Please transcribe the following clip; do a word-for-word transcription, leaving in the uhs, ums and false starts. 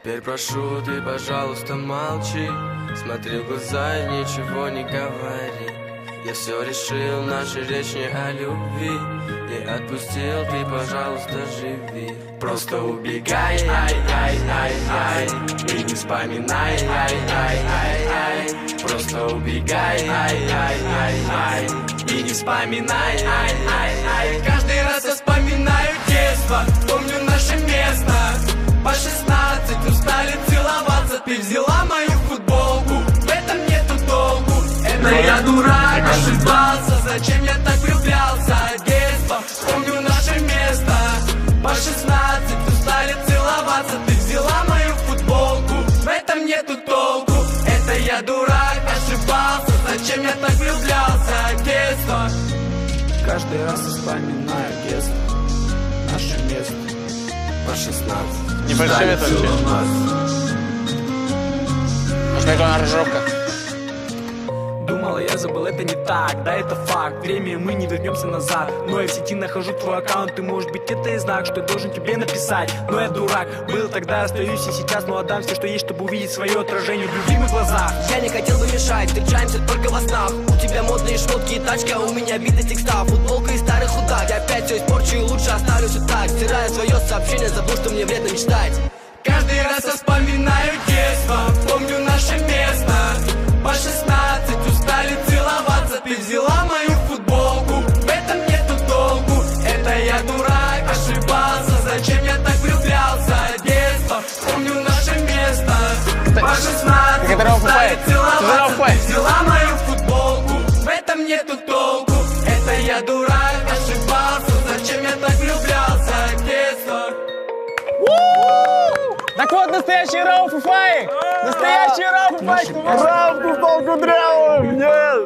Теперь прошу, ты, пожалуйста, молчи. Смотри в глаза и ничего не говори. Я все решил, наша речь не о любви. Не отпустил, ты, пожалуйста, живи. Просто убегай, ай, ай, ай, ай, и не вспоминай, ай, ай, ай, ай. Просто убегай, ай, ай, ай, ай, и не вспоминай, ай, ай, ай. Каждый раз я вспоминаю детство, помню наше место. По шестнадцать устали целоваться. Ты взяла мою футболку, в этом нету толку. Это я дурак, ошибался. Зачем я так влюблялся? Детство, помню наше место. По шестнадцать устали целоваться. Ты взяла мою футболку, в этом нету толку. Это я дурак, ошибался. Зачем я так влюблялся? Детство. Каждый раз вспоминаю детство, наше место. По шестнадцать. Не фальшивит вообще? Может, какая аранжировка? Думала, я забыл, это не так, да это факт. Время мы не вернемся назад. Но я в сети нахожу твой аккаунт. И может быть это и знак, что я должен тебе написать. Но я дурак, был тогда, остаюсь и сейчас. Но отдам все, что есть, чтобы увидеть свое отражение в любимых глазах. Я не хотел бы мешать, встречаемся только во снах. У тебя модные шмотки и тачка, а у меня биты текста. Футболка и старый худак. Я опять все испорчу и лучше оставлю все так. Стираю свое сообщение, забыл, что мне вредно мечтать. Каждый раз я вспоминаю детство, помню наше место. По шестнадцать устали целоваться. Ты взяла мою футболку, в этом нету толку. Это я дурак, ошибался. Зачем я так влюблялся? Детство, помню наше место. По шестнадцать устали целоваться. Ты взяла мою футболку, в этом нету толку. Это я дурак, ошибался. Зачем я так влюблялся? Детство. Так вот, настоящий Рауф и Фаик! Настоящий Рауф и Фаик! Рауф кусал кудрявым! Нет!